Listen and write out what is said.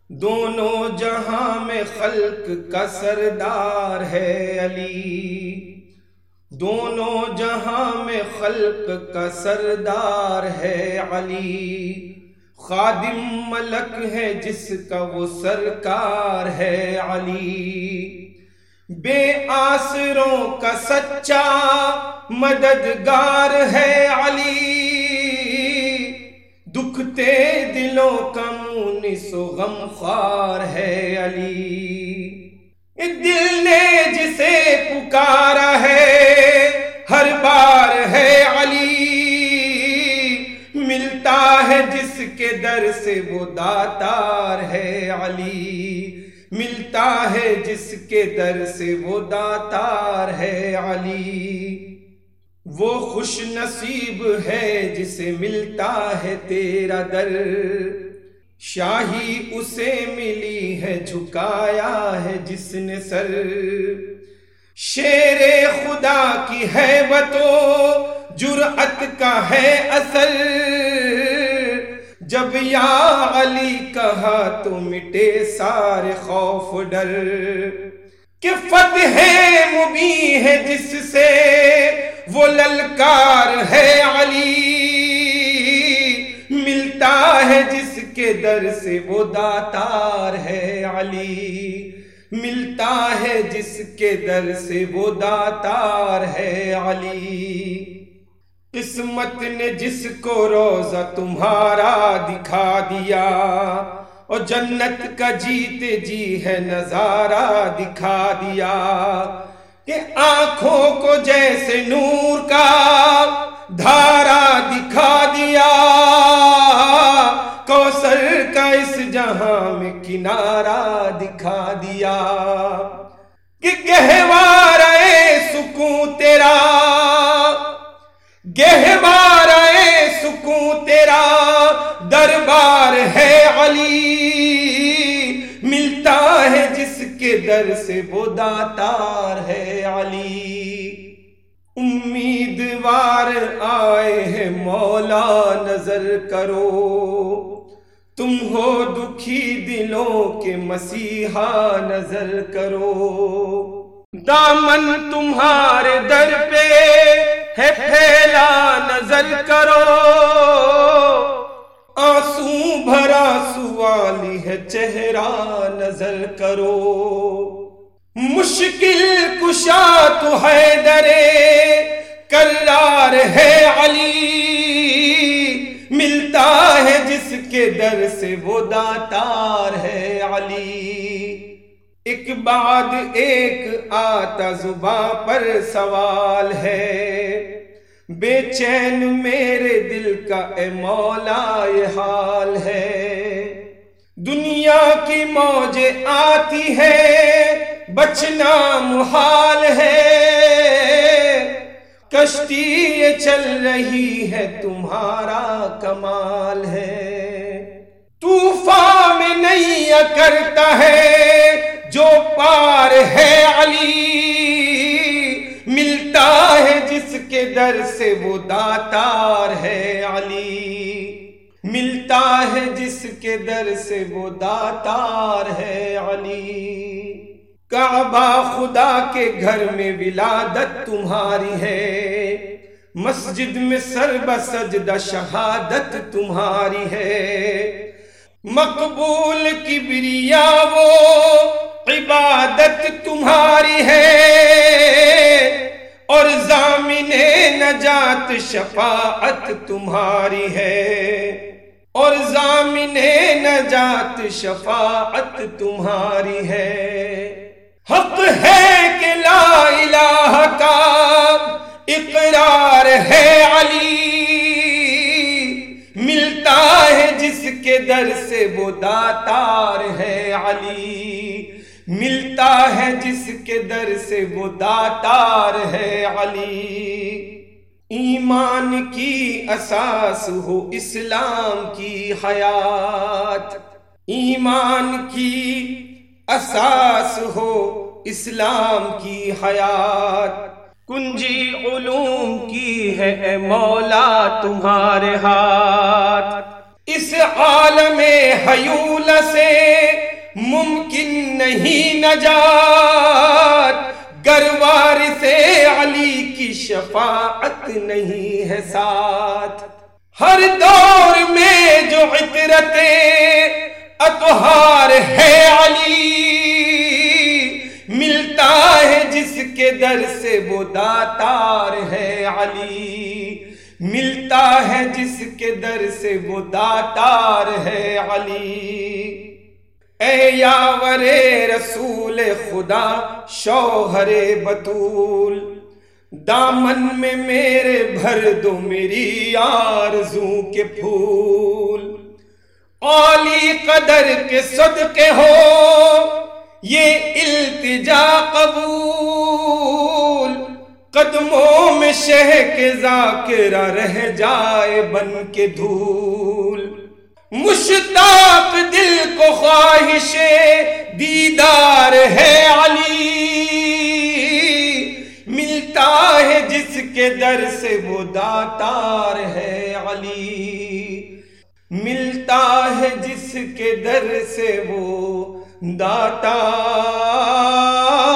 دونوں جہاں میں خلق کا سردار ہے علی، دونوں جہاں میں خلق کا سردار ہے علی، خادم ملک ہے جس کا وہ سرکار ہے علی، بے آسروں کا سچا مددگار ہے علی، دکھتے دلوں کا مونس و غمخوار ہے علی، دل نے جسے پکارا ہے ہر بار ہے علی، ملتا ہے جس کے در سے وہ داتار ہے علی، ملتا ہے جس کے در سے وہ داتار ہے علی، وہ خوش نصیب ہے جسے ملتا ہے تیرا در، شاہی اسے ملی ہے جھکایا ہے جس نے سر، شیر خدا کی ہیبت و جرأت کا ہے اثر، جب یا علی کہا تو مٹے سارے خوف ڈر، کہ فتح مبین ہے جس سے وہ للکار ہے علی، ملتا ہے جس کے در سے وہ داتار ہے علی، ملتا ہے جس کے در سے وہ داتار ہے علی، قسمت نے جس کو روزہ تمہارا دکھا دیا، اور جنت کا جیتے جی ہے نظارہ دکھا دیا، کہ آنکھوں کو جیسے نور کا دھارا دکھا دیا، کوثر کا اس جہاں میں کنارہ دکھا دیا، کہ گہوارہ سکون تیرا، گہوارہ سکون تیرا دربار ہے علی، ملتا ہے جس کے در سے وہ داتار ہے علی، امیدوار آئے ہیں مولا نظر کرو، تم ہو دکھی دلوں کے مسیحا نظر کرو، دامن تمہارے در پہ ہے پھیلا نظر کرو، آنسو بھرا سوالی ہے چہرہ نظر کرو، مشکل کشا تو حیدر کرار ہے علی، ملتا ہے جس کے در سے وہ داتار ہے علی، ایک بعد ایک آتا زباں پر سوال ہے، بے چین میرے دل کا اے مولا یہ حال ہے، دنیا کی موجیں آتی ہے بچنا محال ہے، کشتی یہ چل رہی ہے تمہارا کمال ہے، طوفان میں نیا کرتا ہے جو پار ہے علی، ملتا ہے جس کے در سے وہ داتار ہے علی، ملتا ہے جس کے در سے وہ داتار ہے علی، کعبہ خدا کے گھر میں ولادت تمہاری ہے، مسجد میں سر بسجدہ شہادت تمہاری ہے، مقبول کبریا وہ عبادت تمہاری ہے، اور ضامن نجات شفاعت تمہاری ہے، اور ضامن نجات شفاعت تمہاری ہے، حق ہے کہ لا الہ کا اقرار ہے علی، ملتا ہے جس کے در سے وہ داتار ہے علی، ملتا ہے جس کے در سے وہ داتار ہے علی، ایمان کی اساس ہو اسلام کی حیات، ایمان کی اساس ہو اسلام کی حیات، کنجی علوم کی ہے اے مولا تمہارے ہاتھ، اس عالم حیول سے ممکن نہیں نجات گر وارث علی کی شفاعت نہیں ہے ساتھ. ہر دور میں جو عطرت اطہار ہے علی، ملتا ہے جس کے در سے وہ داتار ہے علی، ملتا ہے جس کے در سے وہ داتار ہے علی. اے یاور رسول خدا شوہر بطول، دامن میں میرے بھر دو میری آرزو کے پھول. عالی قدر کے صدقے ہو یہ التجا قبول، قدموں میں شہ کے ذاکرہ رہ جائے بن کے دھول. مشتاق دل کو خواہش دیدار ہے علی، ملتا ہے جس کے در سے وہ داتار ہے علی، ملتا ہے جس کے در سے وہ داتار